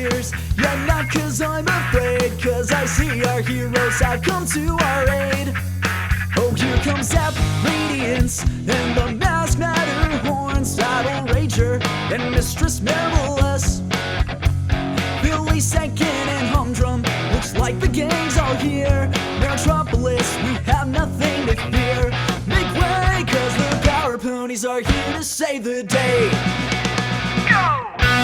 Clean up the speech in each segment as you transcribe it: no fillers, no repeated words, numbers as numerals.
fears. Yet not cause I'm afraid, cause I see our heroes have come to our aid. Oh, here comes Zap, Radiance, and the Masked Matterhorns, Battle Rager, and Mistress Marvelous. Billy Sankin and Humdrum, looks like the gang's all here. Metropolis, we have nothing to fear. Make way, cause the Power Ponies are here to save the day. Go!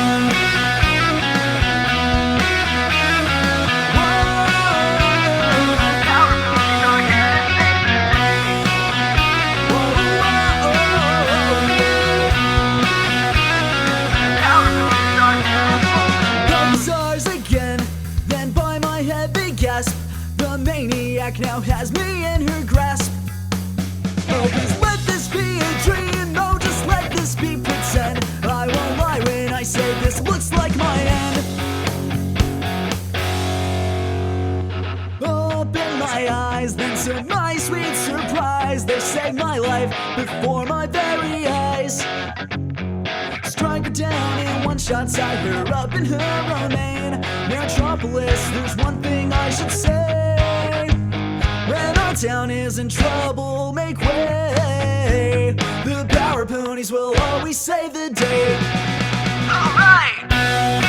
The maniac now has me in her grasp. Oh, please let this be a dream. Oh, just let this be pretend. I won't lie when I say this looks like my end. Open my eyes, then to my sweet surprise, they saved my life before my very eyes. Strike her down in one shot, tie her up in her domain. Metropolis, there's one thing I should say. When our town is in trouble, make way. The Power Ponies will always save the day. Alright!